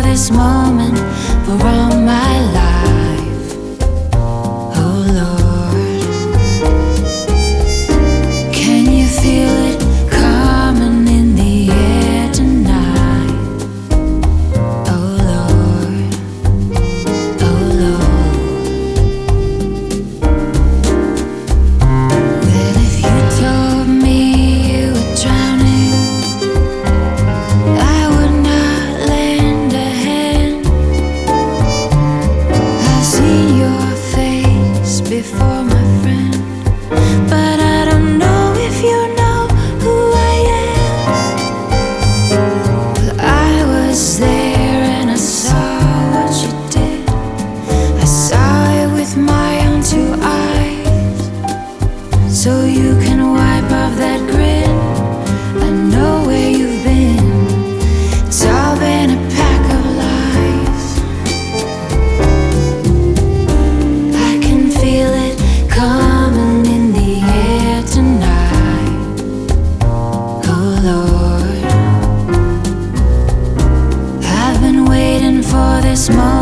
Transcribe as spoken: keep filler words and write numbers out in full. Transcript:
this moment for all my life. Oh Lord, can you feel it coming in the air tonight? Oh Lord, oh Lord. Well, if you told me you were drowning, I would not lend a hand. I've seen your face before, my friend, but I don't know if you know who I am. Well, I was there and I saw what you did. I saw it with my own two eyes. So you can wipe off that grin. I know where you've been. It's all been a pack of lies. I can feel it coming in the air tonight. Oh Lord, I've been waiting for this moment